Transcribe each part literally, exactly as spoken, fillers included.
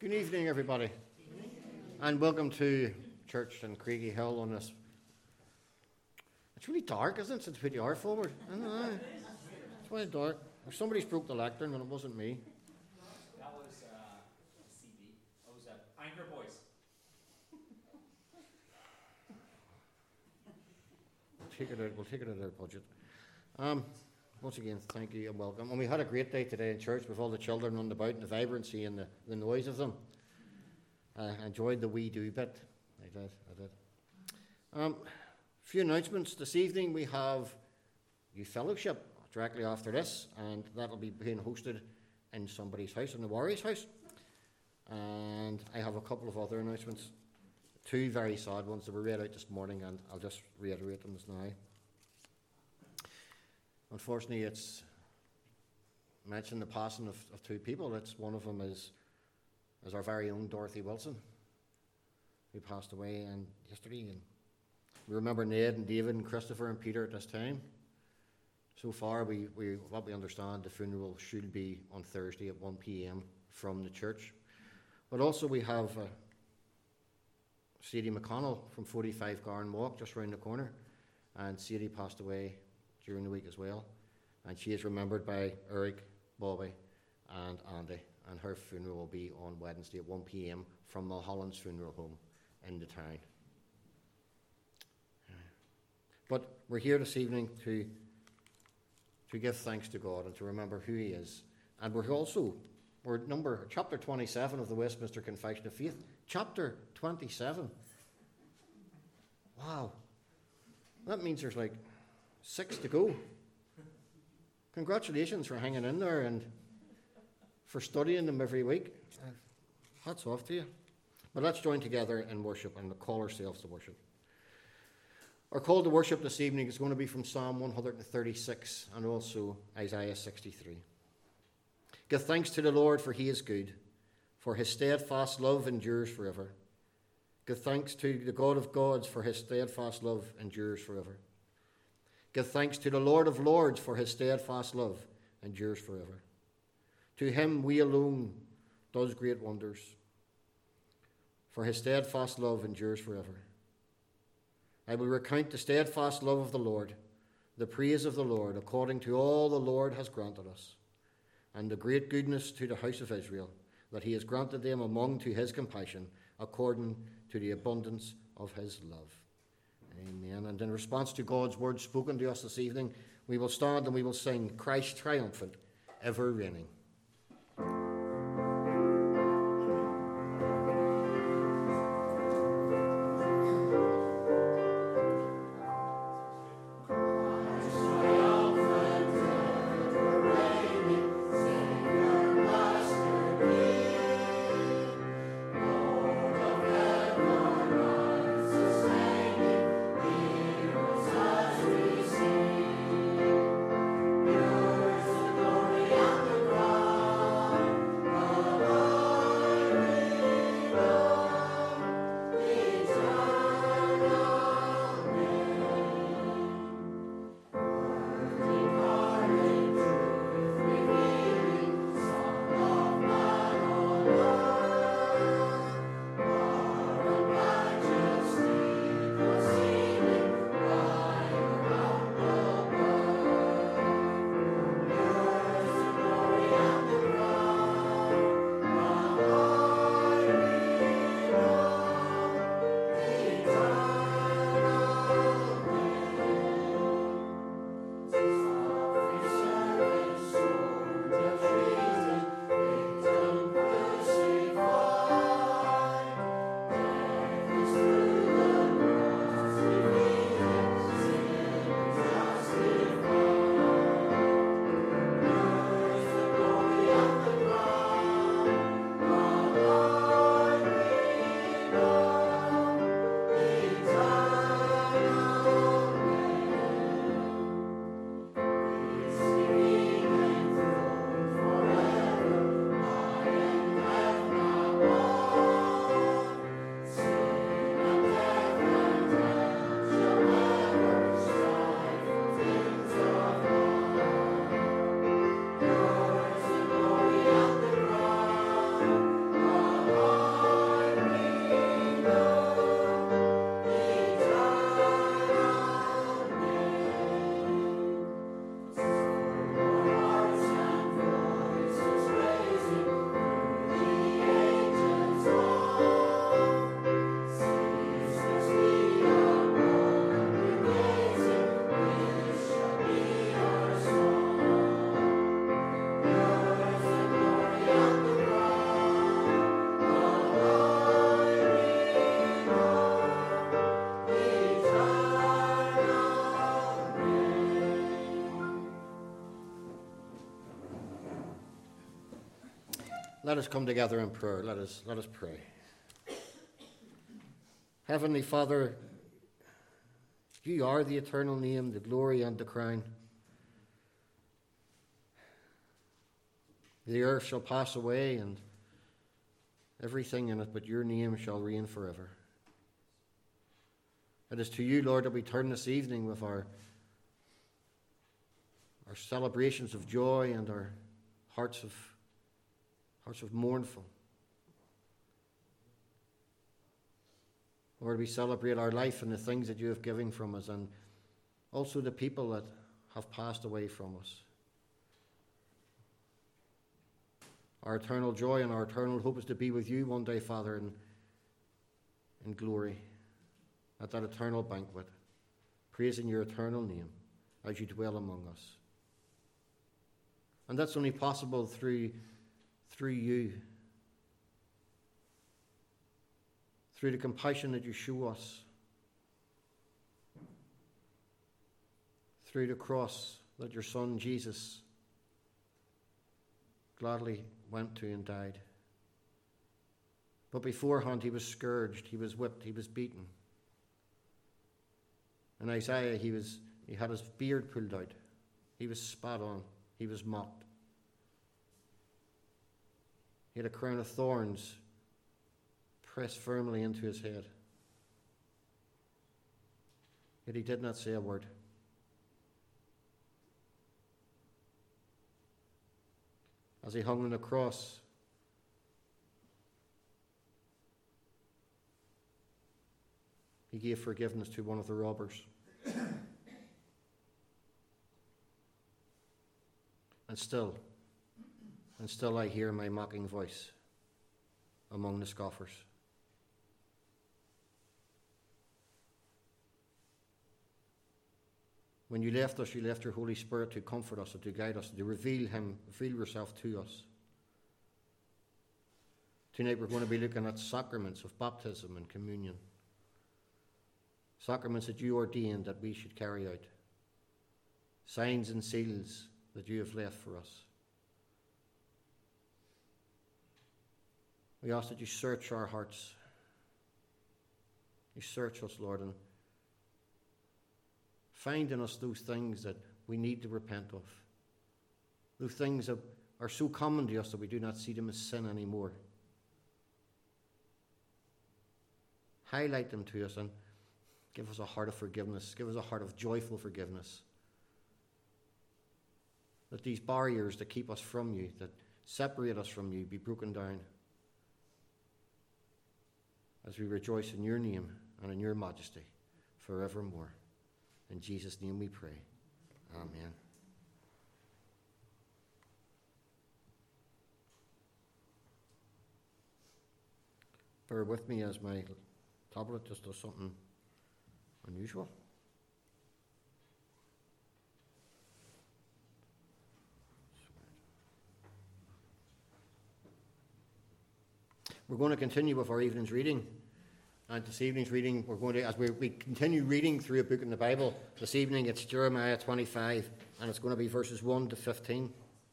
Good evening, everybody, and welcome to church in Craigie Hill on this. It's really dark, isn't it, since we put the hour forward? I know. It's really dark. Somebody's broke the lectern, and it wasn't me. That was uh, a C D. That was uh, Anchor Boys. We'll take it out. We'll take it out of our budget. Um, once again, thank you and welcome. And we had a great day today in church with all the children running about and the vibrancy and the, the noise of them. I enjoyed the wee do bit. I did. I did. Um, a few announcements this evening. We have youth fellowship directly after this, and that'll be being hosted in somebody's house, in the Warriors' house. And I have a couple of other announcements, two very sad ones that were read out this morning, and I'll just reiterate them just now. Unfortunately, it's mentioned the passing of, of two people. It's one of them is is our very own Dorothy Wilson, who passed away and yesterday. And we remember Ned and David and Christopher and Peter at this time. So far, we, we what we understand, the funeral should be on Thursday at one p.m. from the church. But also we have uh, Sadie McConnell from forty-five Garn Walk, just round the corner. And Sadie passed away during the week as well. And she is remembered by Eric, Bobby, and Andy. And her funeral will be on Wednesday at one p.m. from Mulholland's Funeral Home in the town. But we're here this evening to to give thanks to God and to remember who He is. And we're also, we're at number, chapter twenty-seven of the Westminster Confession of Faith. Chapter twenty-seven. Wow. That means there's like six to go. Congratulations for hanging in there and for studying them every week. Hats off to you. But let's join together in worship and call ourselves to worship. Our call to worship this evening is going to be from Psalm one thirty-six and also Isaiah sixty-three. Give thanks to the Lord, for He is good, for His steadfast love endures forever. Give thanks to the God of gods, for His steadfast love endures forever. Give thanks to the Lord of lords, for His steadfast love endures forever. To Him we alone does great wonders, for His steadfast love endures forever. I will recount the steadfast love of the Lord, the praise of the Lord, according to all the Lord has granted us, and the great goodness to the house of Israel, that He has granted them among to His compassion, according to the abundance of His love. Amen. And in response to God's word spoken to us this evening, we will stand and we will sing Christ Triumphant, Ever Reigning. Yours the glory and the crown. Let us come together in prayer. Let us, let us pray. Heavenly Father, you are the eternal name, the glory and the crown. The earth shall pass away and everything in it, but your name shall reign forever. It is to you, Lord, that we turn this evening with our, our celebrations of joy and our hearts of, hearts of mournful. Lord, we celebrate our life and the things that you have given from us, and also the people that have passed away from us. Our eternal joy and our eternal hope is to be with you one day, Father, in, in glory, at that eternal banquet, praising your eternal name as you dwell among us. And that's only possible through, through you, through the compassion that you show us, through the cross that your Son Jesus gladly went to and died. But beforehand he was scourged, he was whipped, he was beaten. In Isaiah he was he had his beard pulled out, he was spat on, he was mocked. He had a crown of thorns pressed firmly into his head. Yet he did not say a word. As he hung on the cross, he gave forgiveness to one of the robbers. And still, and still I hear my mocking voice among the scoffers. When you left us, you left your Holy Spirit to comfort us and to guide us, and to reveal him, reveal yourself to us. Tonight we're going to be looking at sacraments of baptism and communion. Sacraments that you ordained that we should carry out. Signs and seals that you have left for us. We ask that you search our hearts. You search us, Lord, and find in us those things that we need to repent of. Those things that are so common to us that we do not see them as sin anymore. Highlight them to us and give us a heart of forgiveness. Give us a heart of joyful forgiveness. That these barriers that keep us from you, that separate us from you, be broken down. As we rejoice in your name and in your majesty forevermore. In Jesus' name we pray. Amen. Bear with me as my tablet just does something unusual. We're going to continue with our evening's reading. And this evening's reading, we're going to, as we, we continue reading through a book in the Bible, this evening it's Jeremiah twenty-five, and it's going to be verses one to fifteen.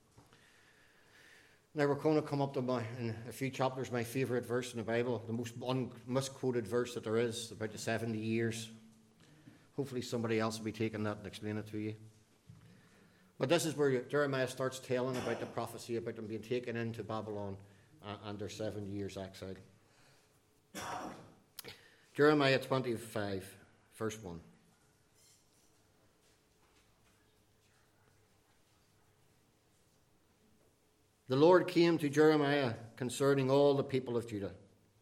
Now we're going to come up to my, in a few chapters, my favourite verse in the Bible, the most un, misquoted verse that there is, about the seventy years. Hopefully somebody else will be taking that and explain it to you. But this is where Jeremiah starts telling about the prophecy about them being taken into Babylon uh, and their seventy years exile. Jeremiah twenty-five, verse one. The Lord came to Jeremiah concerning all the people of Judah.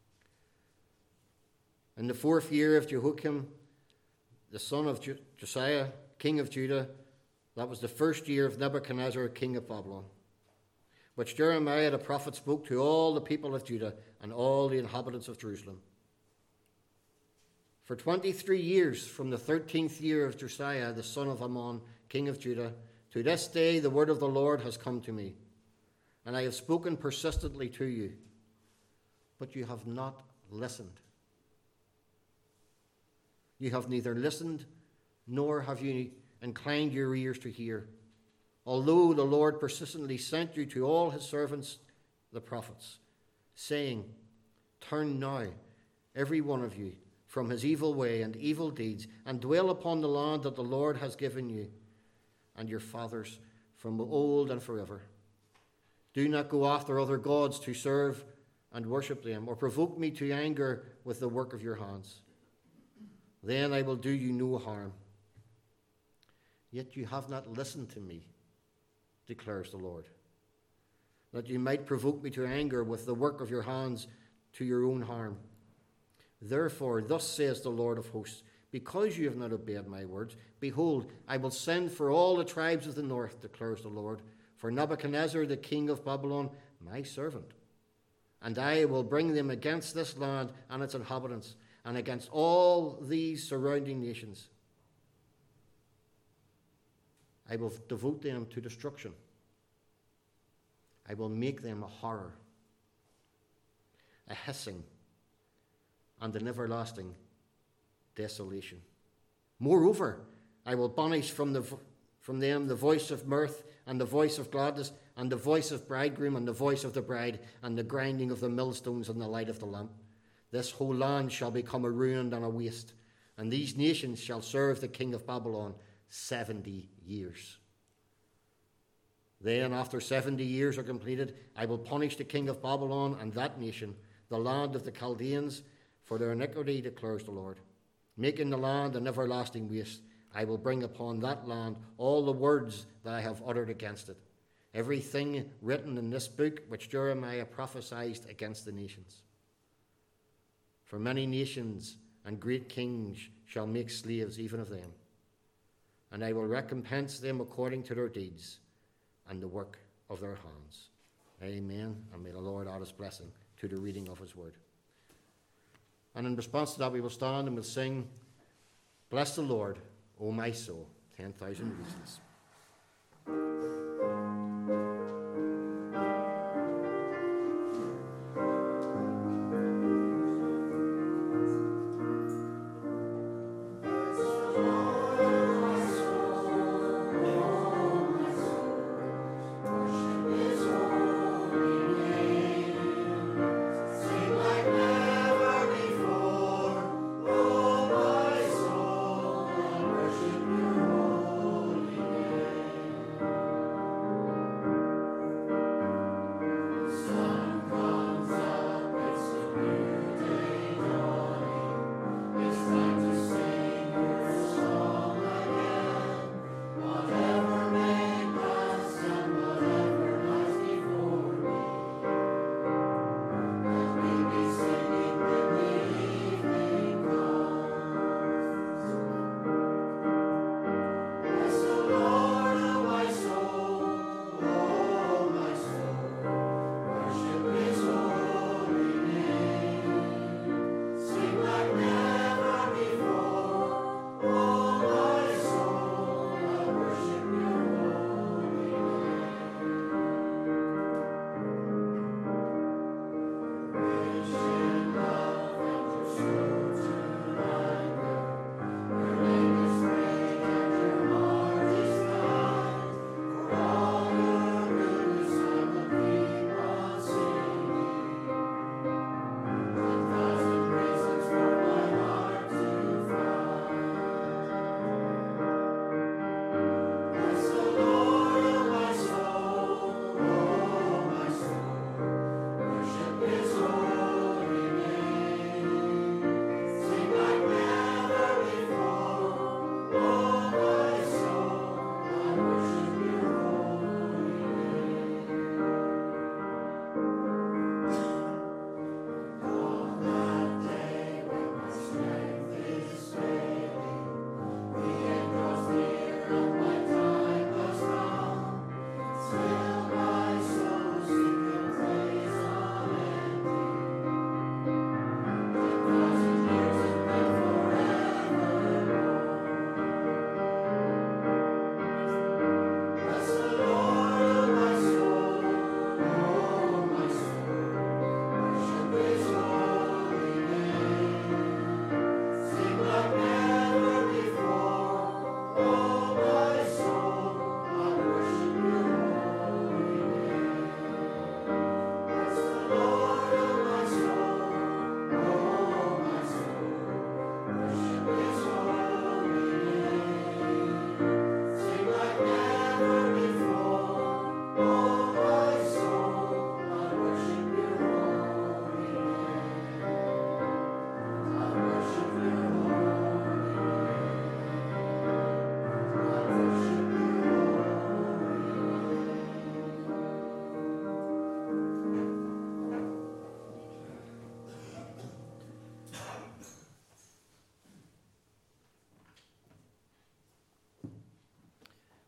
In the fourth year of Jehoiakim, the son of Josiah, king of Judah, that was the first year of Nebuchadnezzar, king of Babylon, which Jeremiah the prophet spoke to all the people of Judah and all the inhabitants of Jerusalem. For twenty-three years, from the thirteenth year of Josiah, the son of Ammon, king of Judah, to this day the word of the Lord has come to me, and I have spoken persistently to you, but you have not listened. You have neither listened, nor have you inclined your ears to hear. Although the Lord persistently sent you to all his servants the prophets, saying, Turn now, every one of you, from his evil way and evil deeds, and dwell upon the land that the Lord has given you and your fathers from old and forever. Do not go after other gods to serve and worship them, or provoke me to anger with the work of your hands. Then I will do you no harm. Yet you have not listened to me, declares the Lord, that you might provoke me to anger with the work of your hands to your own harm. Therefore, thus says the Lord of hosts, because you have not obeyed my words, behold, I will send for all the tribes of the north, declares the Lord, for Nebuchadnezzar, the king of Babylon, my servant. And I will bring them against this land and its inhabitants, and against all these surrounding nations. I will devote them to destruction. I will make them a horror, a hissing, and an everlasting desolation. Moreover, I will banish from, the, from them the voice of mirth and the voice of gladness and the voice of bridegroom and the voice of the bride and the grinding of the millstones and the light of the lamp. This whole land shall become a ruin and a waste, and these nations shall serve the king of Babylon seventy years. Then, after seventy years are completed, I will punish the king of Babylon and that nation, the land of the Chaldeans, for their iniquity, declares the Lord, making the land an everlasting waste. I will bring upon that land all the words that I have uttered against it, everything written in this book which Jeremiah prophesied against the nations. For many nations and great kings shall make slaves even of them, and I will recompense them according to their deeds and the work of their hands. Amen. And may the Lord add his blessing to the reading of his word. And in response to that, we will stand and we'll sing, Bless the Lord, O my soul, ten thousand reasons.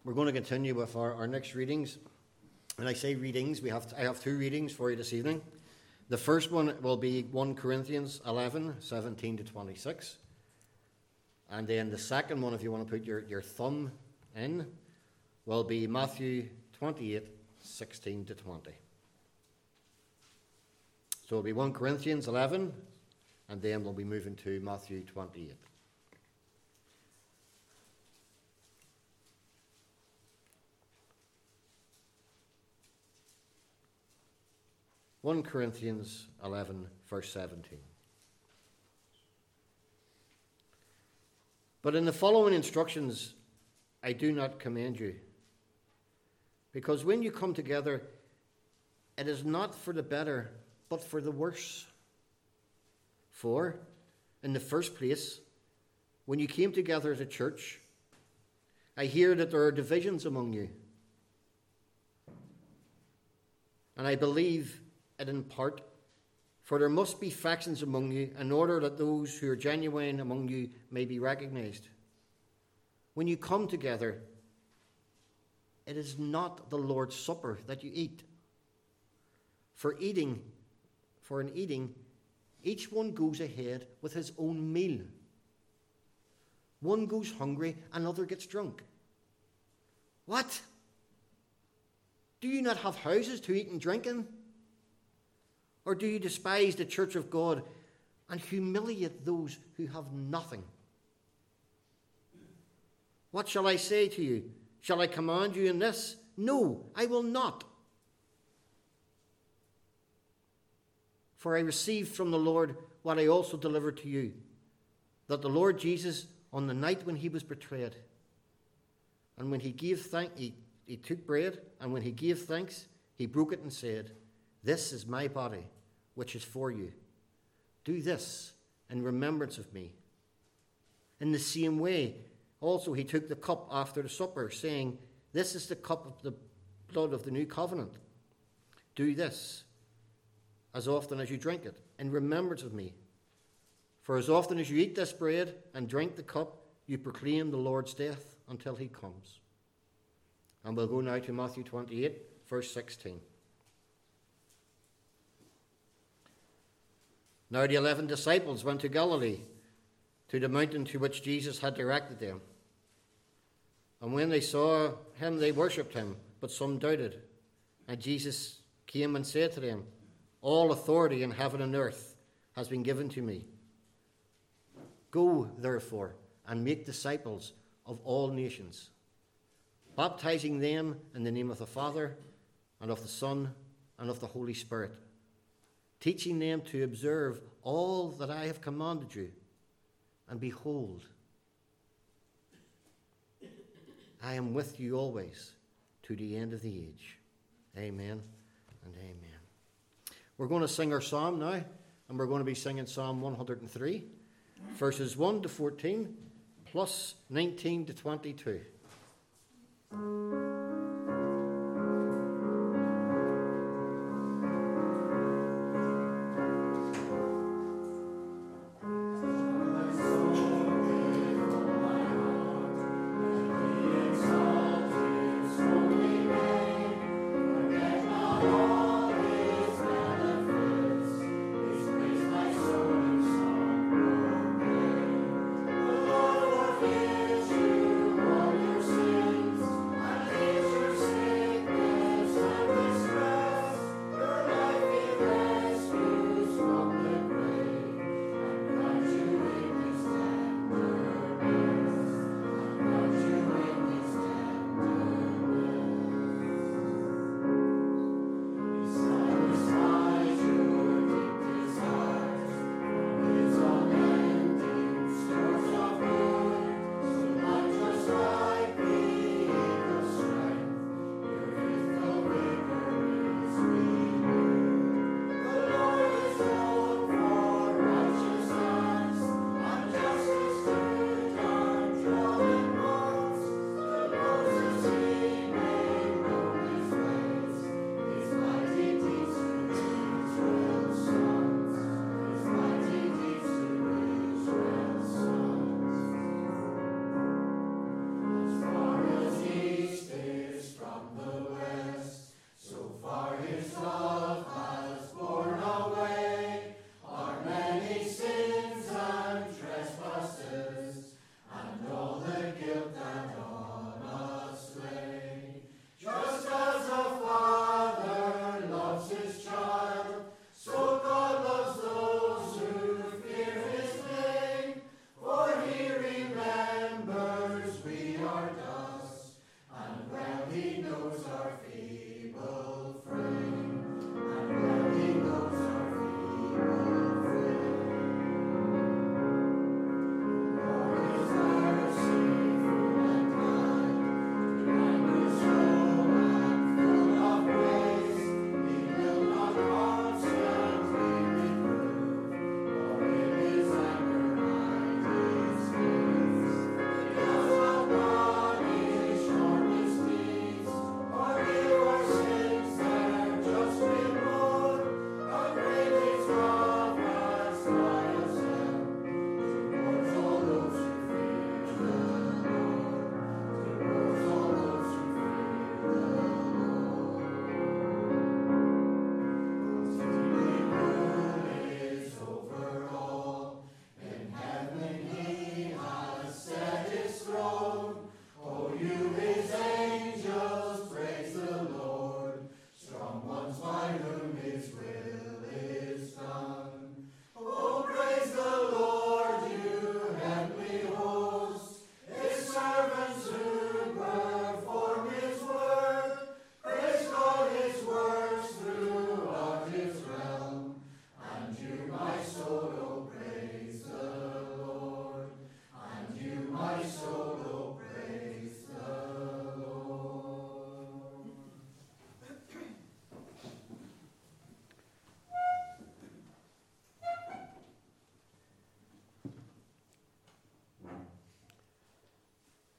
we're going to continue with our, our next readings. And I say readings, we have I have two readings for you this evening. The first one will be First Corinthians eleven, seventeen to twenty-six. And then the second one, if you want to put your, your thumb in, will be Matthew twenty-eight, sixteen to twenty. So it'll be First Corinthians eleven, and then we'll be moving to Matthew twenty-eight. First Corinthians eleven, verse seventeen. But in the following instructions, I do not commend you, because when you come together, it is not for the better, but for the worse. For, in the first place, when you came together as a church, I hear that there are divisions among you. And I believe it in part, for there must be factions among you, in order that those who are genuine among you may be recognized. When you come together, it is not the Lord's Supper that you eat. For eating, for in eating, each one goes ahead with his own meal. One goes hungry, another gets drunk. What? Do you not have houses to eat and drink in? Or do you despise the church of God and humiliate those who have nothing? What shall I say to you? Shall I command you in this? No, I will not. For I received from the Lord what I also delivered to you, that the Lord Jesus, on the night when he was betrayed, and when he gave thanks, he, he took bread, and when he gave thanks, he broke it and said, "This is my body, which is for you. Do this in remembrance of me." In the same way, also he took the cup after the supper, saying, "This is the cup of the blood of the new covenant. Do this as often as you drink it, in remembrance of me. For as often as you eat this bread and drink the cup, you proclaim the Lord's death until he comes." And we'll go now to Matthew twenty-eight, verse sixteen. Now the eleven disciples went to Galilee, to the mountain to which Jesus had directed them. And when they saw him, they worshipped him, but some doubted. And Jesus came and said to them, "All authority in heaven and earth has been given to me. Go, therefore, and make disciples of all nations, baptizing them in the name of the Father, and of the Son, and of the Holy Spirit, teaching them to observe all that I have commanded you. And behold, I am with you always to the end of the age." Amen and amen. We're going to sing our psalm now, and we're going to be singing Psalm one hundred three, verses one to fourteen, plus nineteen to twenty-two. All your sins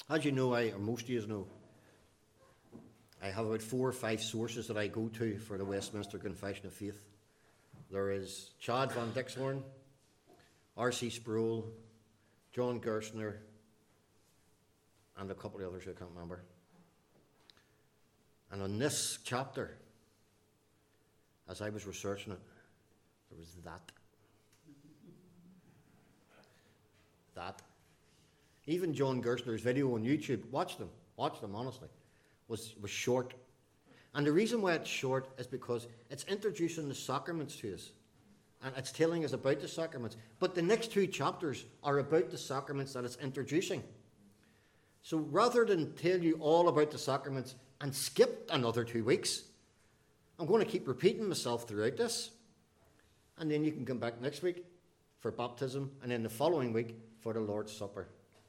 As you know, I, or most of you know, I have about four or five sources that I go to for the Westminster Confession of Faith. There is Chad Van Dixhoorn, R C Sproul, John Gerstner, and a couple of others I can't remember. And on this chapter, as I was researching it, there was that. That. Even John Gerstner's video on YouTube, watch them, watch them honestly, was, was short. And the reason why it's short is because it's introducing the sacraments to us. And it's telling us about the sacraments. But the next two chapters are about the sacraments that it's introducing. So rather than tell you all about the sacraments and skip another two weeks, I'm going to keep repeating myself throughout this. And then you can come back next week for baptism, and then the following week for the Lord's Supper.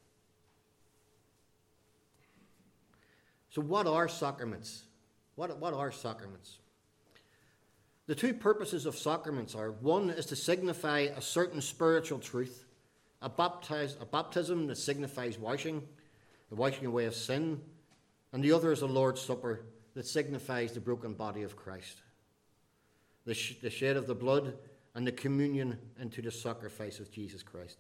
So what are sacraments? What, what are sacraments? The two purposes of sacraments are, one is to signify a certain spiritual truth, a, baptize, a baptism that signifies washing, the washing away of sin, and the other is a Lord's Supper that signifies the broken body of Christ, the, sh- the shed of the blood and the communion into the sacrifice of Jesus Christ.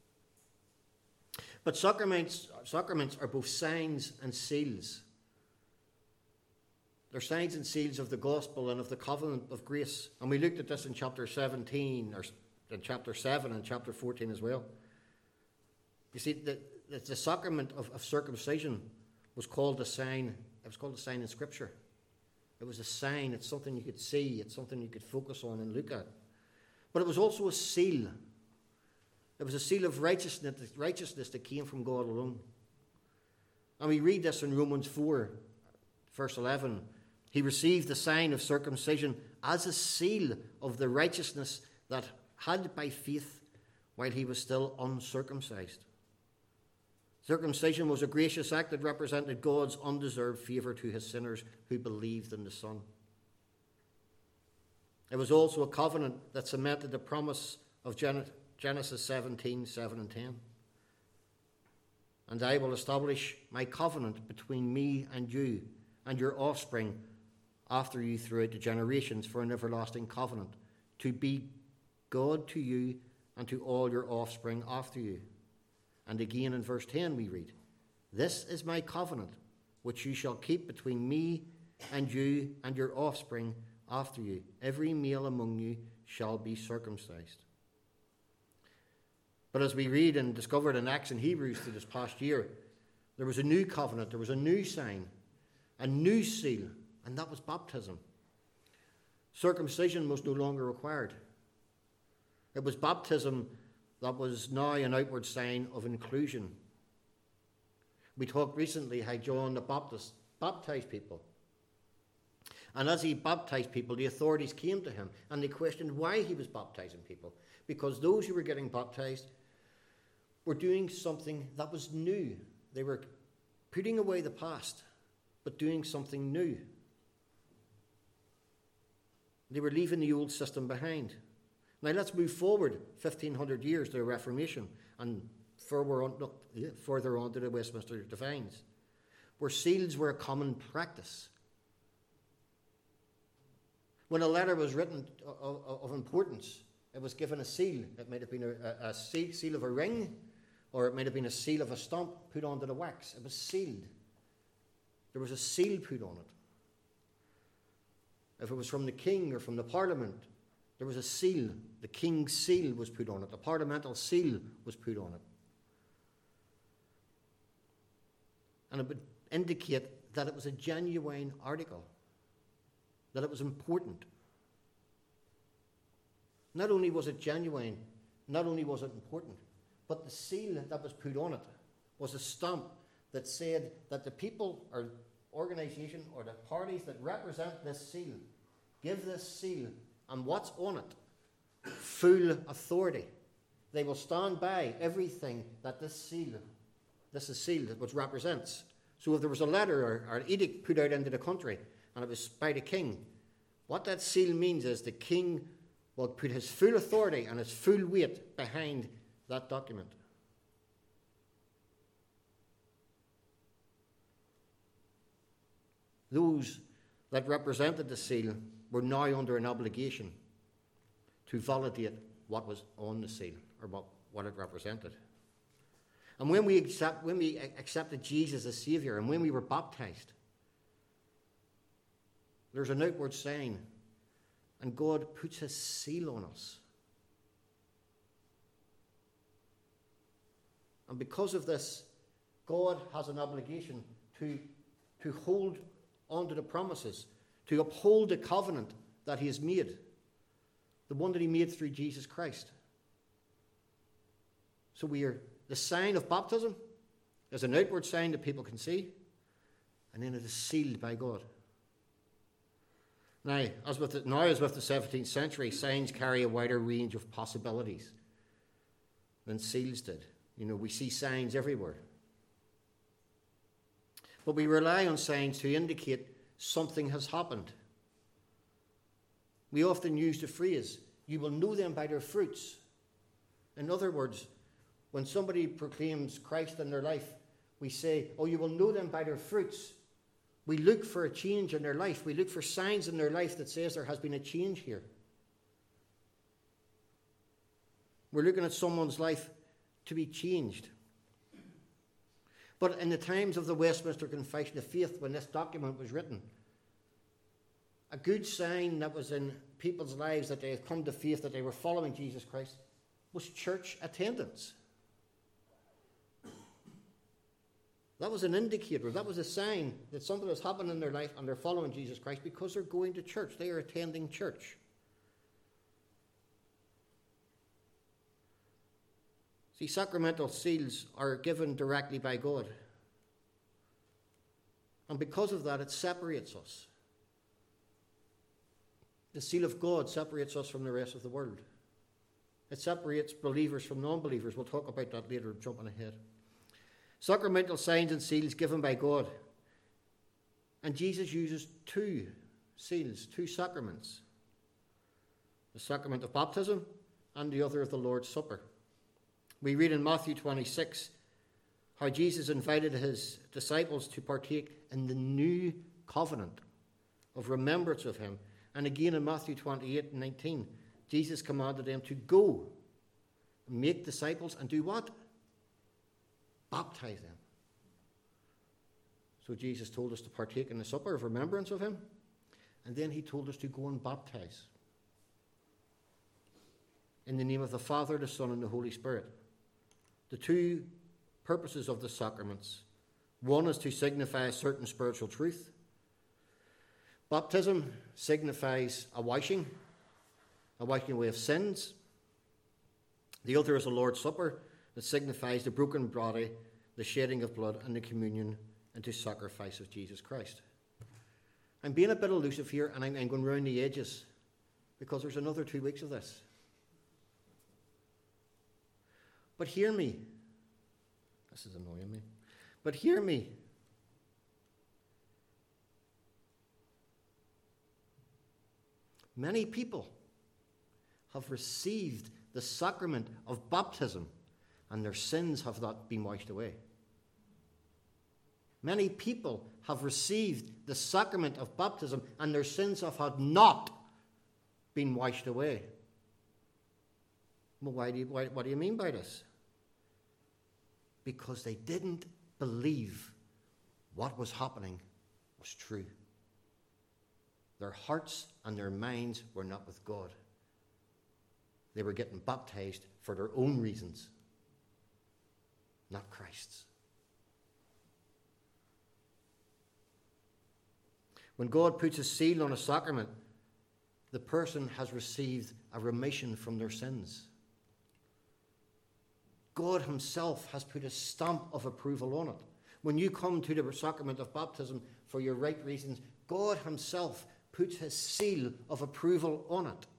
But sacraments, sacraments are both signs and seals. They're signs and seals of the gospel and of the covenant of grace. And we looked at this in chapter seventeen, or in chapter seven and chapter fourteen as well. You see, the, the, the sacrament of, of circumcision was called a sign. It was called a sign in Scripture. It was a sign. It's something you could see. It's something you could focus on and look at. But it was also a seal. It was a seal of righteousness, righteousness that came from God alone. And we read this in Romans four, verse eleven. He received the sign of circumcision as a seal of the righteousness that had by faith while he was still uncircumcised. Circumcision was a gracious act that represented God's undeserved favour to his sinners who believed in the Son. It was also a covenant that cemented the promise of Genesis seventeen, seven and ten. And I will establish my covenant between me and you and your offspring after you throughout the generations for an everlasting covenant, to be God to you and to all your offspring after you. And again in verse ten we read, this is my covenant, which you shall keep between me and you and your offspring after you. Every male among you shall be circumcised. But as we read and discovered in Acts and Hebrews through this past year, there was a new covenant, there was a new sign, a new seal, and that was baptism. Circumcision was no longer required. It was baptism that was now an outward sign of inclusion. We talked recently how John the Baptist baptized people. And as he baptized people, the authorities came to him and they questioned why he was baptizing people. Because those who were getting baptized were doing something that was new. They were putting away the past, but doing something new. They were leaving the old system behind. Now let's move forward fifteen hundred years to the Reformation and further on, look, yeah, further on to the Westminster Divines, where seals were a common practice. When a letter was written of, of importance, it was given a seal. It might have been a, a seal, seal of a ring, or it might have been a seal of a stamp put onto the wax. It was sealed. There was a seal put on it. If it was from the king or from the parliament, there was a seal. The king's seal was put on it. The parliamental seal was put on it. And it would indicate that it was a genuine article, that it was important. Not only was it genuine, not only was it important, but the seal that was put on it was a stamp that said that the people or organisation or the parties that represent this seal give this seal and what's on it full authority. They will stand by everything that this seal, this is seal, which represents. So if there was a letter or, or an edict put out into the country and it was by the king, what that seal means is the king will put his full authority and his full weight behind that document. those that represented the seal were now under an obligation to validate what was on the seal, or what, what it represented. And when we, accept, when we accepted Jesus as Saviour, and when we were baptized, there's an outward sign, and God puts his seal on us. And because of this, God has an obligation to, to hold on to the promises, to uphold the covenant that he has made, the one that he made through Jesus Christ. So we are, the sign of baptism is an outward sign that people can see, and then it is sealed by God. Now, as with the, now as with the seventeenth century, signs carry a wider range of possibilities than seals did. You know, we see signs everywhere. But we rely on signs to indicate something has happened. We often use the phrase, you will know them by their fruits. In other words, when somebody proclaims Christ in their life, we say, oh, you will know them by their fruits. We look for a change in their life. We look for signs in their life that says there has been a change here. We're looking at someone's life to be changed. But in the times of the Westminster Confession of Faith, when this document was written, a good sign that was in people's lives that they had come to faith, that they were following Jesus Christ, was church attendance. That was an indicator, that was a sign that something has happened in their life and they're following Jesus Christ because they're going to church, they are attending church. See, sacramental seals are given directly by God. And because of that, it separates us. The seal of God separates us from the rest of the world. It separates believers from non-believers. We'll talk about that later, jumping ahead. Sacramental signs and seals given by God. And Jesus uses two seals, two sacraments. The sacrament of baptism and the other of the Lord's Supper. We read in Matthew twenty-six how Jesus invited his disciples to partake in the new covenant of remembrance of him. And again in Matthew twenty-eight and nineteen, Jesus commanded them to go, make disciples, and do what? Baptize them. So Jesus told us to partake in the supper of remembrance of him, and then he told us to go and baptize. In the name of the Father, the Son, and the Holy Spirit. The two purposes of the sacraments. One is to signify a certain spiritual truth. Baptism signifies a washing, a washing away of sins. The other is the Lord's Supper that signifies the broken body, the shedding of blood, and the communion into sacrifice of Jesus Christ. I'm being a bit elusive here, and I'm, I'm going round the edges because there's another two weeks of this. But hear me. This is annoying me. But hear me. Many people have received the sacrament of baptism and their sins have not been washed away. Many people have received the sacrament of baptism and their sins have had not been washed away. Well, why do you, why, what do you mean by this? Because they didn't believe what was happening was true. Their hearts and their minds were not with God. They were getting baptized for their own reasons, not Christ's. When God puts a seal on a sacrament, the person has received a remission from their sins. God himself has put a stamp of approval on it. When you come to the sacrament of baptism for your right reasons, God himself puts his seal of approval on it.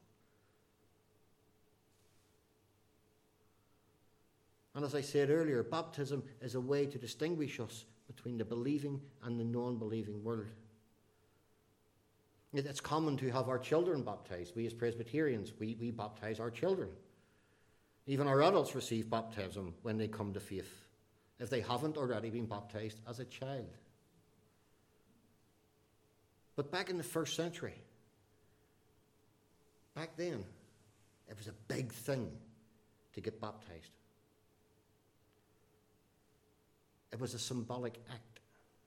And as I said earlier, baptism is a way to distinguish us between the believing and the non-believing world. It's common to have our children baptized. We as Presbyterians, we, we baptize our children. Even our adults receive baptism when they come to faith, if they haven't already been baptized as a child. But back in the first century, back then, it was a big thing to get baptized. It was a symbolic act.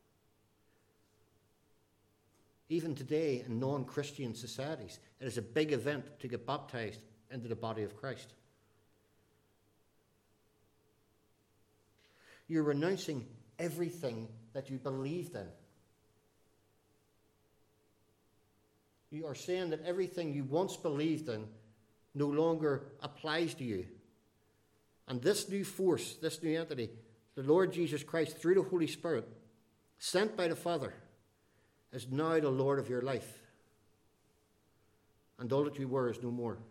Even today, in non-Christian societies, it is a big event to get baptized into the body of Christ. You're renouncing everything that you believed in. You are saying that everything you once believed in no longer applies to you. And this new force, this new entity, the Lord Jesus Christ, through the Holy Spirit, sent by the Father, is now the Lord of your life. And all that you were is no more.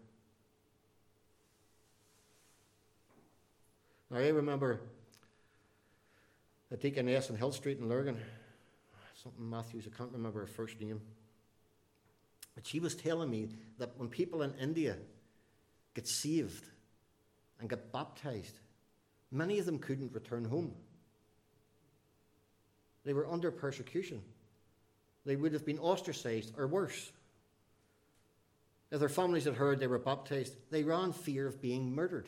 Now, I remember a deaconess in Hill Street in Lurgan, something Matthews, I can't remember her first name. But she was telling me that when people in India get saved and get baptized, many of them couldn't return home. They were under persecution. They would have been ostracized or worse. If their families had heard they were baptized, they ran fear of being murdered.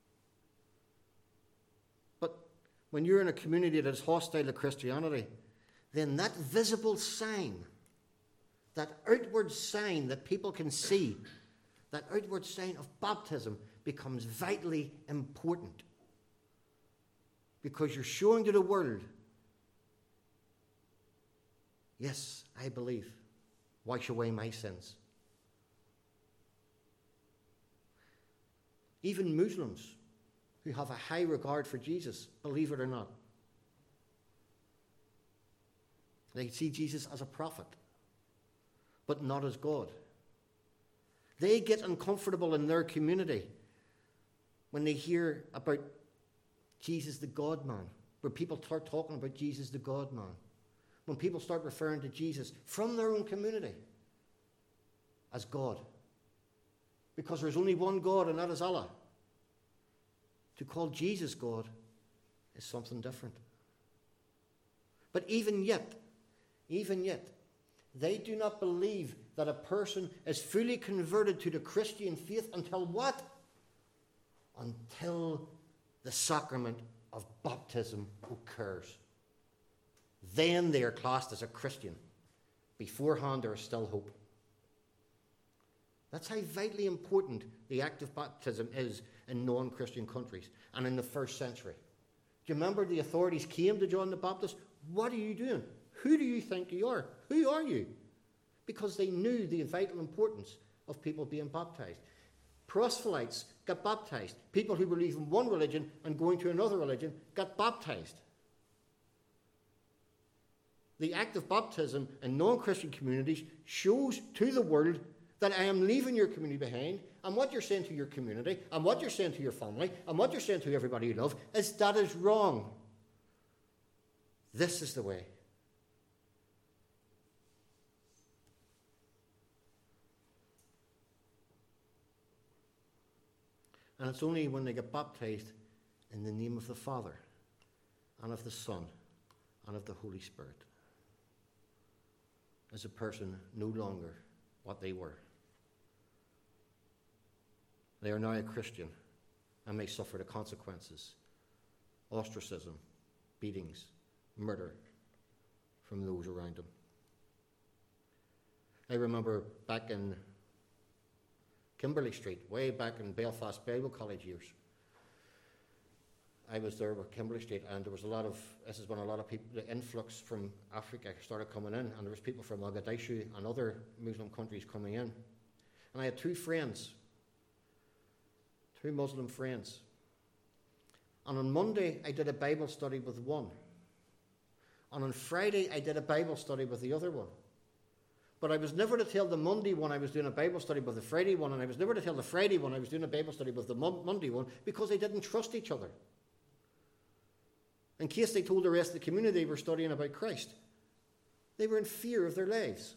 But when you're in a community that is hostile to Christianity, then that visible sign, that outward sign that people can see, that outward sign of baptism becomes vitally important. Because you're showing to the world, yes, I believe. Wash away my sins. Even Muslims who have a high regard for Jesus, believe it or not, they see Jesus as a prophet, but not as God. They get uncomfortable in their community when they hear about Jesus the God-man, where people start talking about Jesus the God-man, when people start referring to Jesus from their own community as God. Because there's only one God, and that is Allah. To call Jesus God is something different. But even yet, even yet, they do not believe that a person is fully converted to the Christian faith until what? Until the sacrament of baptism occurs. Then they are classed as a Christian. Beforehand, there is still hope. That's how vitally important the act of baptism is in non-Christian countries and in the first century. Do you remember the authorities came to John the Baptist? What are you doing? Who do you think you are? Who are you? Because they knew the vital importance of people being baptized. Proselytes got baptized. People who believe in one religion and going to another religion got baptized. The act of baptism in non-Christian communities shows to the world that I am leaving your community behind, and what you're saying to your community, and what you're saying to your family, and what you're saying to everybody you love, is that is wrong. This is the way. And it's only when they get baptized in the name of the Father, and of the Son, and of the Holy Spirit, is a person no longer what they were. They are now a Christian and may suffer the consequences: ostracism, beatings, murder from those around them. I remember back in Kimberley Street, way back in Belfast Bible College years, I was there with Kimberley Street, and there was a lot of, this is when a lot of people, the influx from Africa started coming in, and there was people from Mogadishu and other Muslim countries coming in. And I had two friends, two Muslim friends. And on Monday, I did a Bible study with one. And on Friday, I did a Bible study with the other one. But I was never to tell the Monday one I was doing a Bible study with the Friday one, and I was never to tell the Friday one I was doing a Bible study with the Mon- Monday one, because they didn't trust each other. In case they told the rest of the community they were studying about Christ, they were in fear of their lives.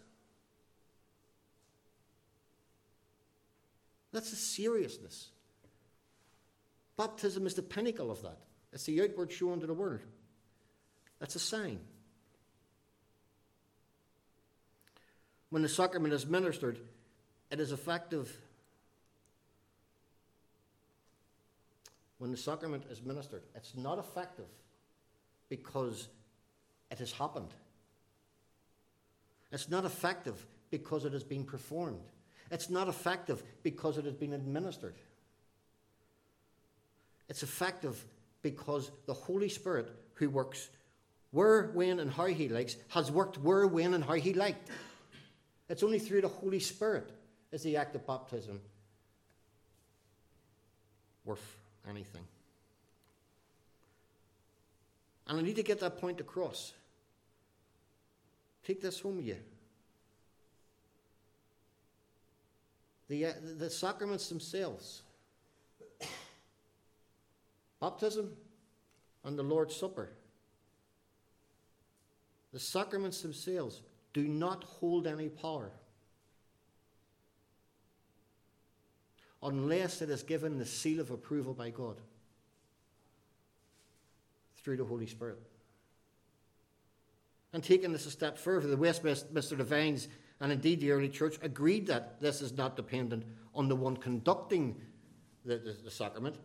That's the seriousness. Baptism is the pinnacle of that. It's the outward show unto the world. That's a sign. when the sacrament is ministered, it is effective. When the sacrament is ministered, it's not effective because it has happened. It's not effective because it has been performed. It's not effective because it has been administered. It's effective because the Holy Spirit, who works where, when, and how he likes, has worked where, when, and how he liked. It's only through the Holy Spirit is the act of baptism worth anything. And I need to get that point across. Take this home with you. The, uh, the sacraments themselves, baptism and the Lord's Supper, the sacraments themselves do not hold any power unless it is given the seal of approval by God through the Holy Spirit. And taking this a step further, the Westminster Divines and indeed the early church agreed that this is not dependent on the one conducting the, the, the sacrament.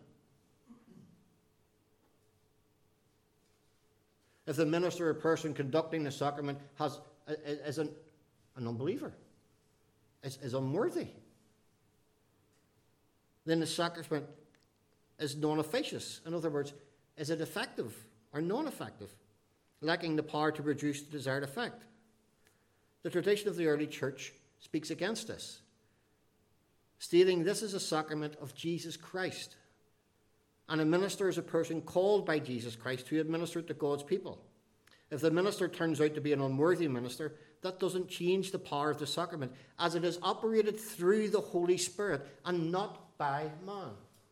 If the minister or person conducting the sacrament has is an, an unbeliever, is, is unworthy, then the sacrament is non-efficacious. In other words, is it effective or non-effective, lacking the power to produce the desired effect? The tradition of the early church speaks against this, stating this is a sacrament of Jesus Christ, and a minister is a person called by Jesus Christ to administer it to God's people. If the minister turns out to be an unworthy minister, that doesn't change the power of the sacrament, as it is operated through the Holy Spirit and not by man.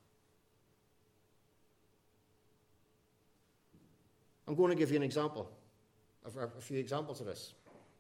I'm going to give you an example, a few examples of this.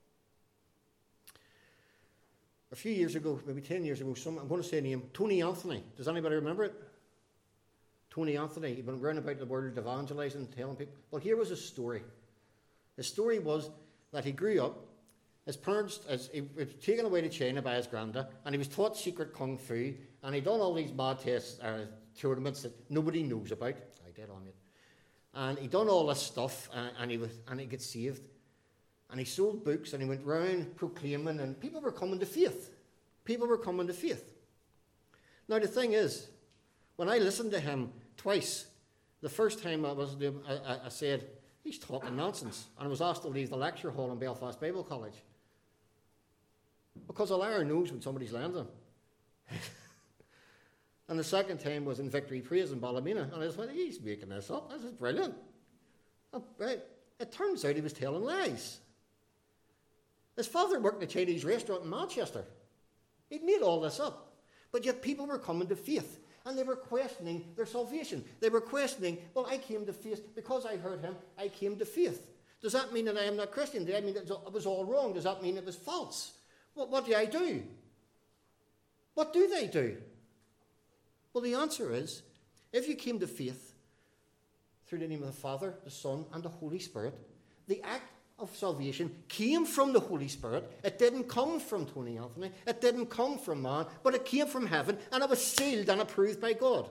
A few years ago, maybe ten years ago, some, I'm going to say a name, Tony Anthony. Does anybody remember it? Tony Anthony. He'd been running about the world evangelizing, telling people. Well, here was his story. His story was that he grew up, his parents, as he was taken away to China by his granda, and he was taught secret kung fu, and he'd done all these mad tests, uh, tournaments that nobody knows about. I did on it. And he'd done all this stuff, uh, and he was, and he got saved. And he sold books, and he went round proclaiming, and people were coming to faith. People were coming to faith. Now, the thing is, when I listened to him twice, the first time I was, I, I said, he's talking nonsense. And I was asked to leave the lecture hall in Belfast Bible College. Because a liar knows when somebody's lying to him. And the second time was in Victory Praise in Ballymena. And I just went, he's making this up. This is brilliant. Oh, right. It turns out he was telling lies. His father worked in a Chinese restaurant in Manchester. He'd made all this up. But yet people were coming to faith. And they were questioning their salvation. They were questioning, well, I came to faith because I heard him. I came to faith. Does that mean that I am not Christian? Does that mean that it was all wrong? Does that mean it was false? Well, what do I do? What do they do? Well, the answer is, if you came to faith through the name of the Father, the Son, and the Holy Spirit, the act of salvation came from the Holy Spirit. It didn't come from Tony Anthony. It didn't come from man, but it came from heaven, and it was sealed and approved by God.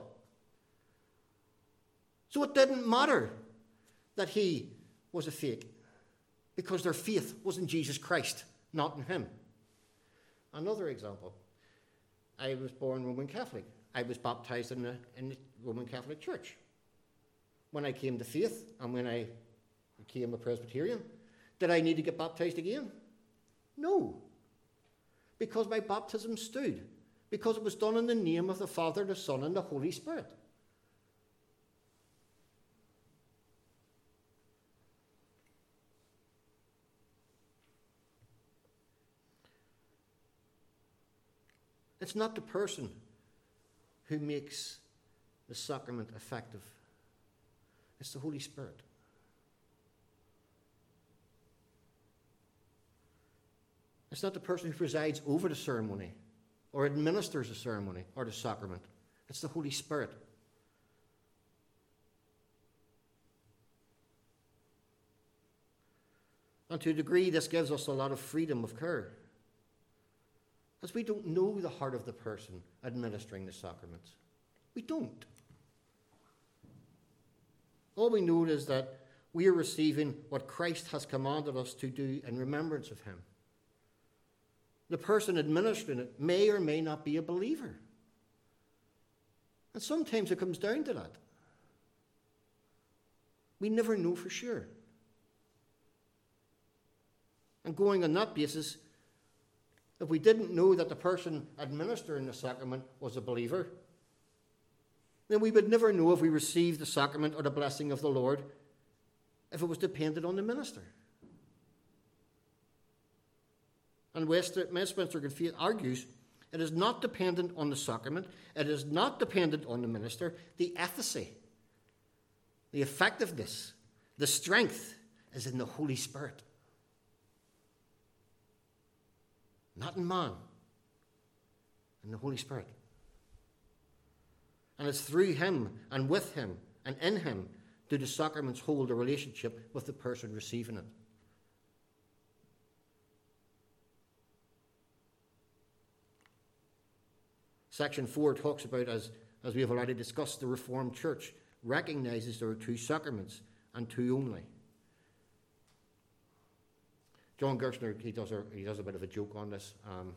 So it didn't matter that he was a fake, because their faith was in Jesus Christ, not in him. Another example. I was born Roman Catholic. I was baptized in the, in the Roman Catholic Church. When I came to faith, and when I became a Presbyterian, did I need to get baptized again? No. Because my baptism stood. Because it was done in the name of the Father, the Son, and the Holy Spirit. It's not the person who makes the sacrament effective. It's the Holy Spirit. It's not the person who presides over the ceremony or administers the ceremony or the sacrament. It's the Holy Spirit. And to a degree, this gives us a lot of freedom of care. Because we don't know the heart of the person administering the sacraments. We don't. All we know is that we are receiving what Christ has commanded us to do in remembrance of him. The person administering it may or may not be a believer. And sometimes it comes down to that. We never know for sure. And going on that basis, if we didn't know that the person administering the sacrament was a believer, then we would never know if we received the sacrament or the blessing of the Lord if it was dependent on the minister. And Westminster Confession argues it is not dependent on the sacrament, it is not dependent on the minister. The efficacy, the effectiveness, the strength is in the Holy Spirit. Not in man, in the Holy Spirit. And it's through him and with him and in him do the sacraments hold a relationship with the person receiving it. Section four talks about, as, as we have already discussed, the Reformed Church recognizes there are two sacraments and two only. John Gerstner, he does a, he does a bit of a joke on this. Um,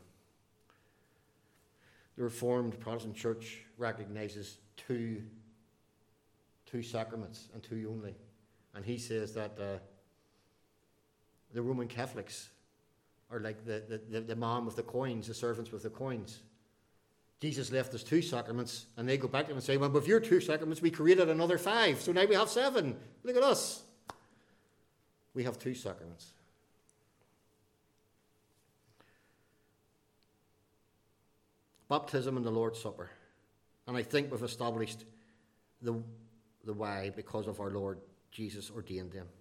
the Reformed Protestant Church recognizes two, two sacraments and two only. And he says that uh, the Roman Catholics are like the, the, the, the man with the coins, the servants with the coins. Jesus left us two sacraments, and they go back to him and say, well, with your two sacraments, we created another five, so now we have seven. Look at us. We have two sacraments. Baptism and the Lord's Supper. And I think we've established the, the why because of our Lord Jesus ordained them.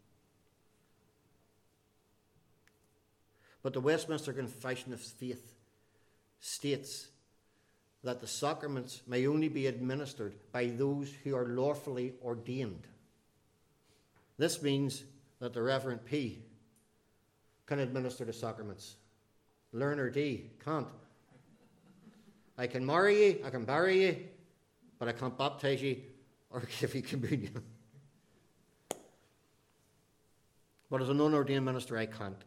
But the Westminster Confession of Faith states that the sacraments may only be administered by those who are lawfully ordained. This means that the Reverend P can administer the sacraments. Learner D can't. I can marry you, I can bury you, but I can't baptize you or give you communion. But as an unordained minister, I can't.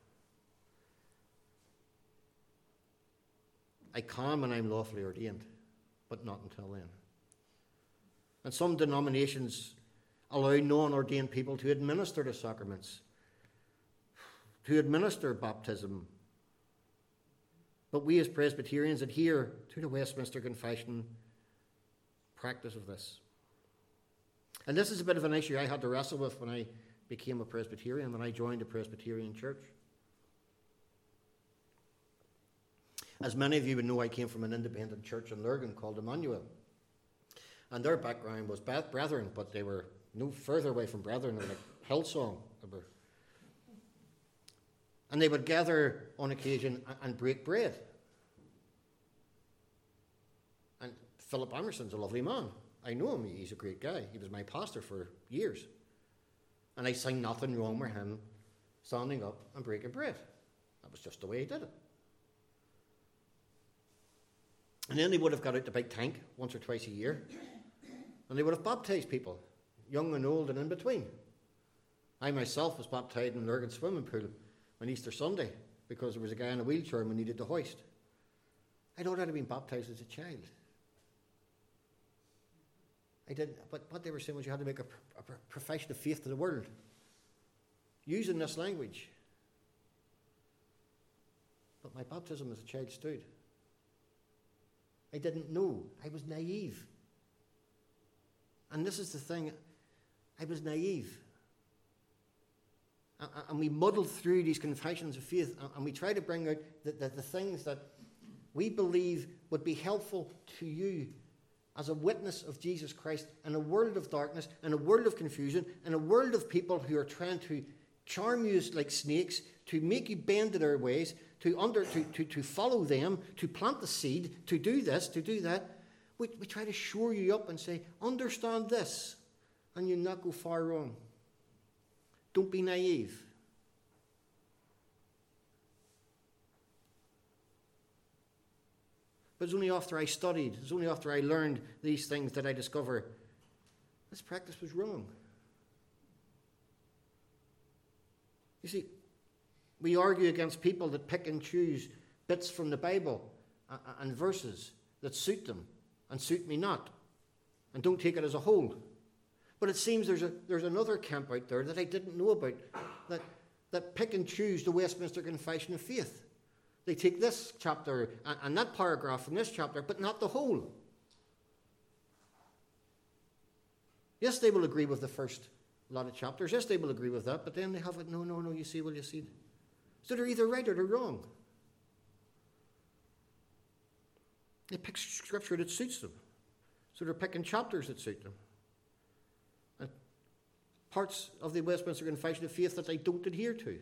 I can when I'm lawfully ordained, but not until then. And some denominations allow non-ordained people to administer the sacraments, to administer baptism. But we as Presbyterians adhere to the Westminster Confession practice of this. And this is a bit of an issue I had to wrestle with when I became a Presbyterian, when I joined the Presbyterian Church. As many of you would know, I came from an independent church in Lurgan called Emmanuel. And their background was brethren, but they were no further away from brethren than like Hillsong. And they would gather on occasion and break bread. And Philip Emerson's a lovely man. I know him, he's a great guy. He was my pastor for years. And I seen nothing wrong with him standing up and breaking bread. That was just the way he did it. And then they would have got out the big tank once or twice a year, and they would have baptized people, young and old and in between. I myself was baptized in Lurgan swimming pool on Easter Sunday because there was a guy in a wheelchair and we needed to hoist. I'd already been baptized as a child. I did, but what they were saying was you had to make a, a profession of faith to the world, using this language. But my baptism as a child stood. I didn't know. I was naive. And this is the thing. I was naive. And we muddled through these confessions of faith, and we try to bring out the, the, the things that we believe would be helpful to you as a witness of Jesus Christ in a world of darkness, in a world of confusion, in a world of people who are trying to charm you like snakes, to make you bend to their ways, to, under, to, to, to follow them, to plant the seed, to do this, to do that. We, we try to shore you up and say, understand this, and you'll not go far wrong. Don't be naive. But it's only after I studied, it's only after I learned these things that I discover this practice was wrong. You see, we argue against people that pick and choose bits from the Bible and verses that suit them and suit me not, and don't take it as a whole. But it seems there's a there's another camp out there that I didn't know about, that, that pick and choose the Westminster Confession of Faith. They take this chapter and, and that paragraph from this chapter, but not the whole. Yes, they will agree with the first lot of chapters. Yes, they will agree with that, but then they have it, no, no, no, you see, well, you see. So they're either right or they're wrong. They pick scripture that suits them. So they're picking chapters that suit them. And parts of the Westminster Confession of Faith that they don't adhere to.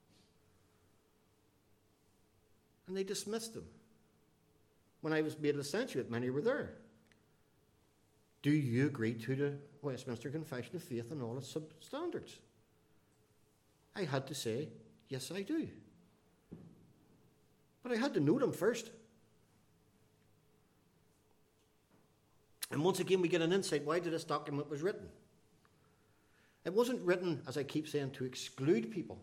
And they dismissed them. When I was made licentiate, many were there. Do you agree to the Westminster Confession of Faith and all its substandards? I had to say, yes, I do. But I had to know them first. And once again, we get an insight why this document was written. It wasn't written, as I keep saying, to exclude people.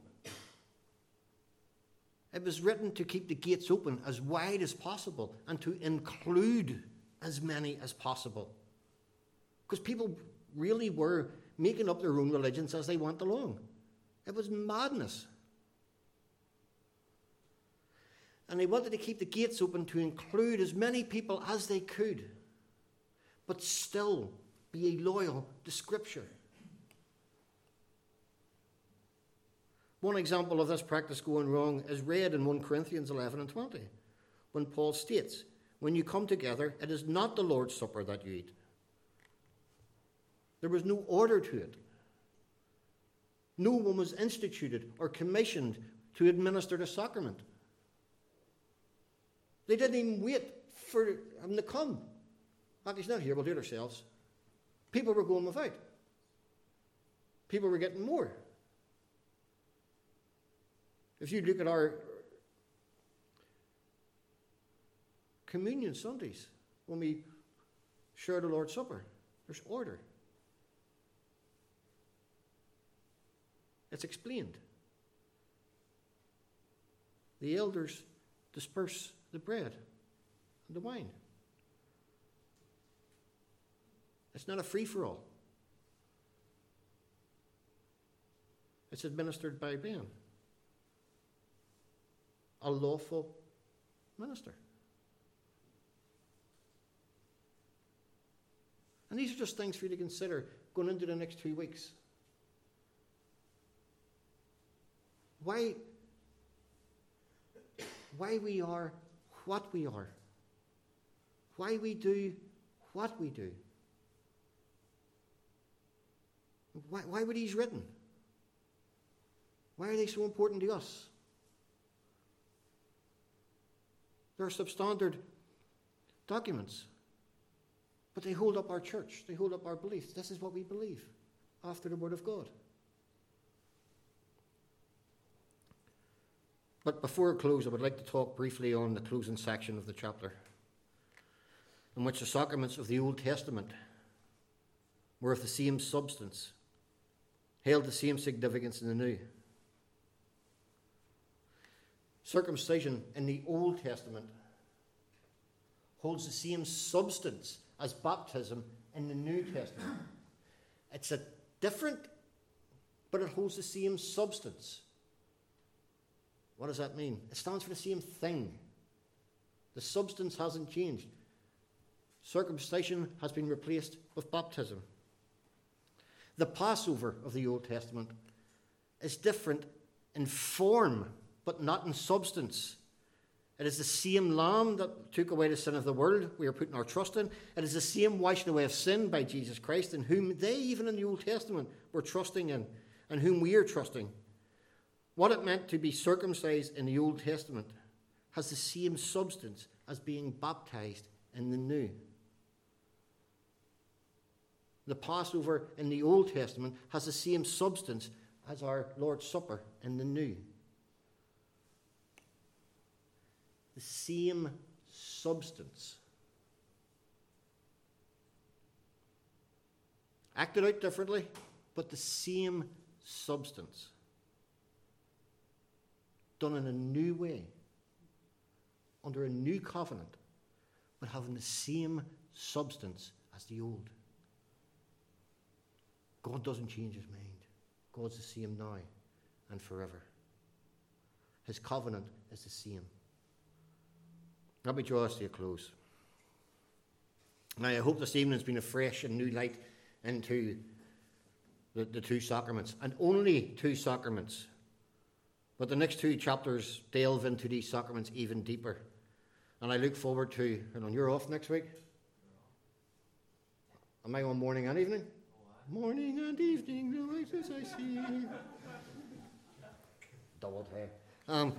It was written to keep the gates open as wide as possible and to include as many as possible. Because people really were making up their own religions as they went along. It was madness. And they wanted to keep the gates open to include as many people as they could, but still be loyal to Scripture. One example of this practice going wrong is read in First Corinthians eleven and twenty, when Paul states, when you come together, it is not the Lord's Supper that you eat. There was no order to it. No one was instituted or commissioned to administer the sacrament. They didn't even wait for him to come. Like, he's not here, we'll do it ourselves. People were going without. People were getting more. If you look at our communion Sundays, when we share the Lord's Supper, there's order. It's explained. The elders disperse the bread and the wine. It's not a free-for-all. It's administered by Ben, a lawful minister. And these are just things for you to consider going into the next two weeks. Why, why we are what we are. Why we do what we do. Why, why were these written? Why are they so important to us? They're substandard documents. But they hold up our church. They hold up our beliefs. This is what we believe after the Word of God. But before I close, I would like to talk briefly on the closing section of the chapter, in which the sacraments of the Old Testament were of the same substance, held the same significance in the New. Circumcision in the Old Testament holds the same substance as baptism in the New Testament. It's a different, but it holds the same substance. What does that mean? It stands for the same thing. The substance hasn't changed. Circumcision has been replaced with baptism. The Passover of the Old Testament is different in form, but not in substance. It is the same lamb that took away the sin of the world we are putting our trust in. It is the same washing away of sin by Jesus Christ, in whom they, even in the Old Testament, were trusting in, and whom we are trusting. What it meant to be circumcised in the Old Testament has the same substance as being baptized in the New. The Passover in the Old Testament has the same substance as our Lord's Supper in the New. The same substance. Acted out differently, but the same substance. Done in a new way, under a new covenant, but having the same substance as the old. God doesn't change his mind. God's the same now and forever. His covenant is the same. Let me draw us to a close. Now, I hope this evening has been a fresh and new light into the, the two sacraments, and only two sacraments. But the next two chapters delve into these sacraments even deeper. And I look forward to, and on you're off next week? Am I on morning and evening? Morning and evening, the light as I see. Double time. Um,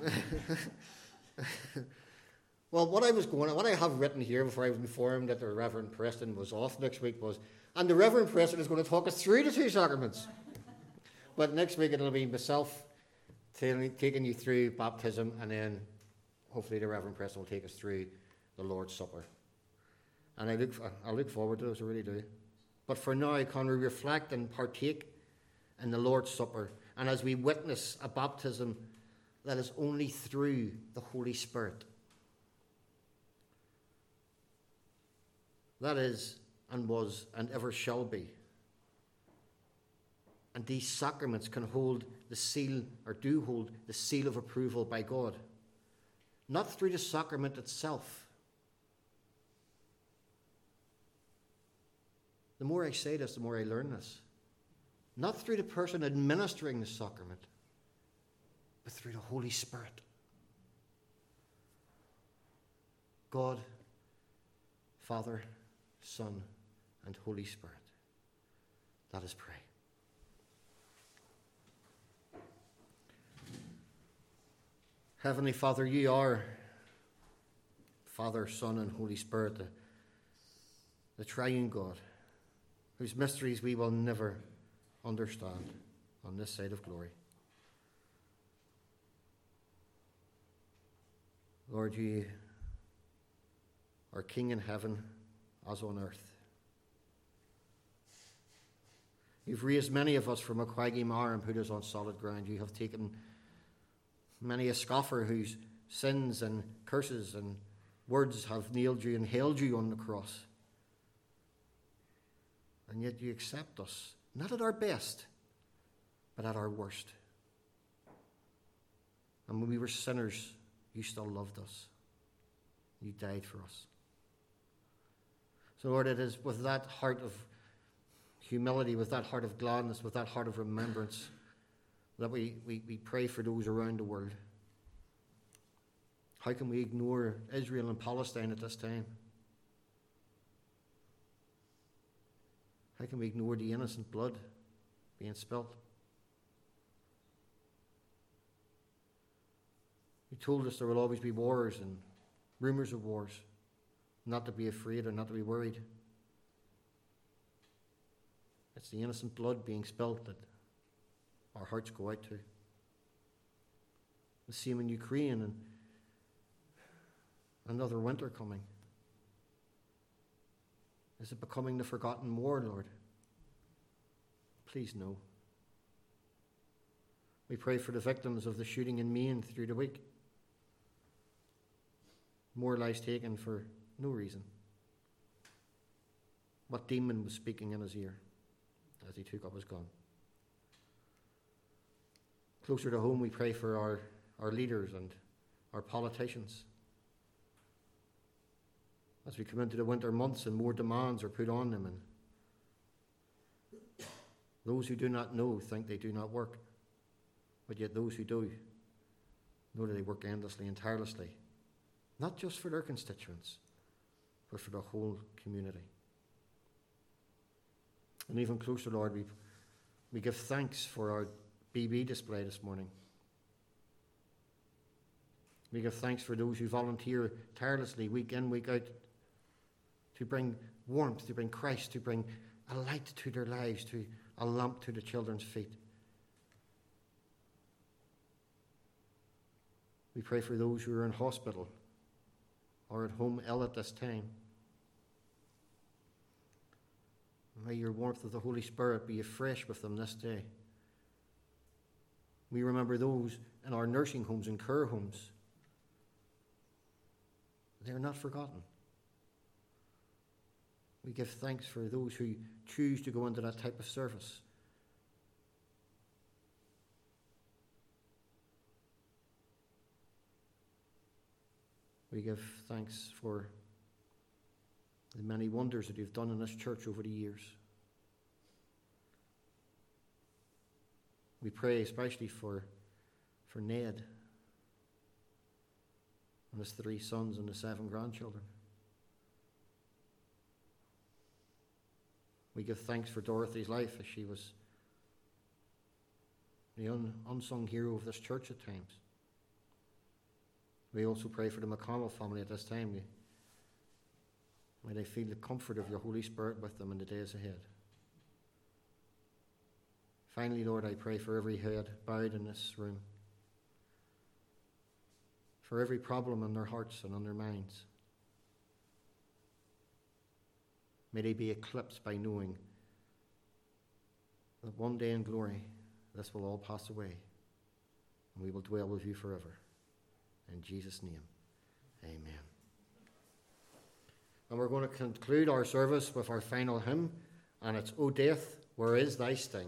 well, what I was going, what I have written here before I was informed that the Reverend Preston was off next week was, and the Reverend Preston is going to talk us through the two sacraments. But next week it'll be myself telling, taking you through baptism, and then hopefully the Reverend Preston will take us through the Lord's Supper. And I look, I look forward to this, I really do. But for now, can we reflect and partake in the Lord's Supper? And as we witness a baptism that is only through the Holy Spirit. That is, and was, and ever shall be. And these sacraments can hold the seal, or do hold the seal of approval by God. Not through the sacrament itself. The more I say this, the more I learn this. Not through the person administering the sacrament, but through the Holy Spirit. God, Father, Son, and Holy Spirit. Let us pray. Heavenly Father, you are Father, Son, and Holy Spirit, the, the triune God, whose mysteries we will never understand on this side of glory. Lord, you are King in heaven as on earth. You've raised many of us from a quaggy mire and put us on solid ground. You have taken many a scoffer whose sins and curses and words have nailed you and held you on the cross. And yet you accept us, not at our best, but at our worst. And when we were sinners, you still loved us. You died for us. So Lord, it is with that heart of humility, with that heart of gladness, with that heart of remembrance, that we, we, we pray for those around the world. How can we ignore Israel and Palestine at this time? How can we ignore the innocent blood being spilt? You told us there will always be wars and rumours of wars, not to be afraid or not to be worried. It's the innocent blood being spilt that our hearts go out to. The same in Ukraine, and another winter coming. Is it becoming the forgotten war, Lord? Please no. We pray for the victims of the shooting in Maine through the week. More lives taken for no reason. What demon was speaking in his ear as he took up his gun? Closer to home, we pray for our, our leaders and our politicians. As we come into the winter months and more demands are put on them, and those who do not know think they do not work, but yet those who do know that they work endlessly and tirelessly, not just for their constituents, but for the whole community. And even closer, Lord, we, we give thanks for our B B display this morning. We give thanks for those who volunteer tirelessly week in, week out, to bring warmth, to bring Christ, to bring a light to their lives, to a lamp to the children's feet. We pray for those who are in hospital or at home ill at this time. May your warmth of the Holy Spirit be afresh with them this day. We remember those in our nursing homes and care homes. They are not forgotten. We give thanks for those who choose to go into that type of service. We give thanks for the many wonders that you've done in this church over the years. We pray especially for, for Ned and his three sons and the seven grandchildren. We give thanks for Dorothy's life as she was the un, unsung hero of this church at times. We also pray for the McConnell family at this time. May they feel the comfort of your Holy Spirit with them in the days ahead. Finally, Lord, I pray for every head bowed in this room, for every problem in their hearts and on their minds. May they be eclipsed by knowing that one day in glory this will all pass away and we will dwell with you forever. In Jesus' name, amen. And we're going to conclude our service with our final hymn, and it's O Death, Where Is Thy Sting?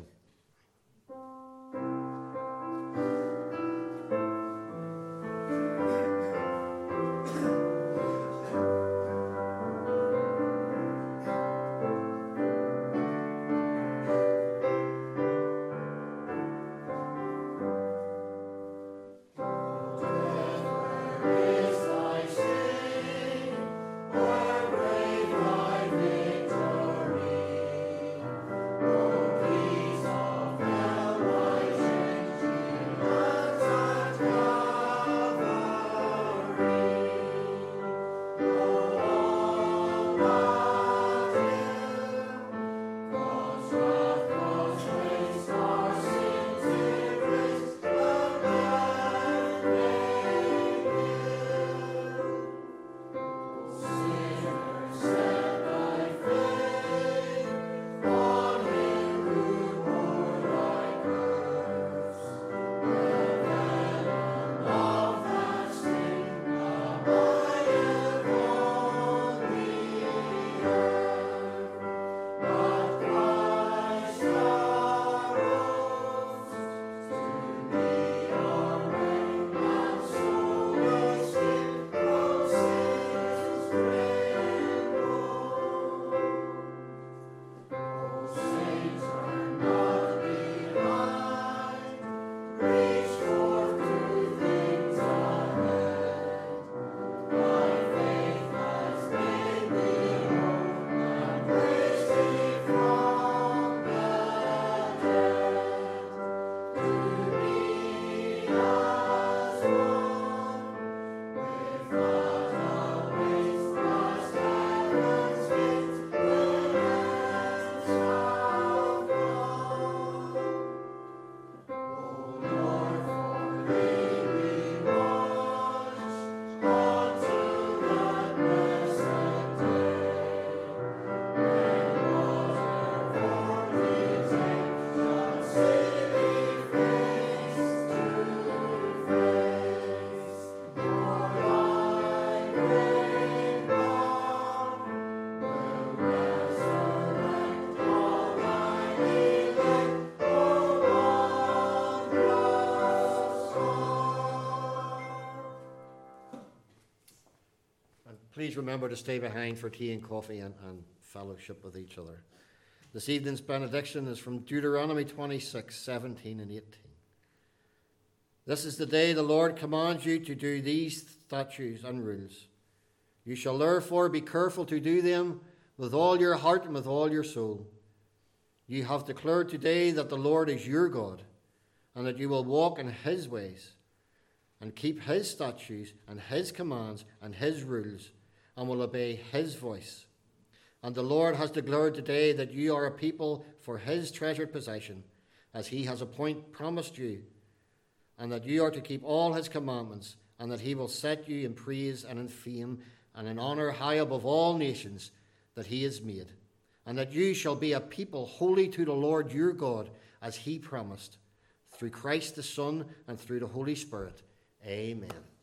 Please remember to stay behind for tea and coffee and, and fellowship with each other. This evening's benediction is from Deuteronomy twenty-six, seventeen and eighteen. This is the day the Lord commands you to do these statutes and rules. You shall therefore be careful to do them with all your heart and with all your soul. You have declared today that the Lord is your God, and that you will walk in his ways, and keep his statutes and his commands and his rules, and will obey his voice. And the Lord has declared today that you are a people for his treasured possession, as he has appointed promised you, and that you are to keep all his commandments, and that he will set you in praise and in fame and an honour high above all nations that he has made, and that you shall be a people holy to the Lord your God, as he promised, through Christ the Son and through the Holy Spirit. Amen.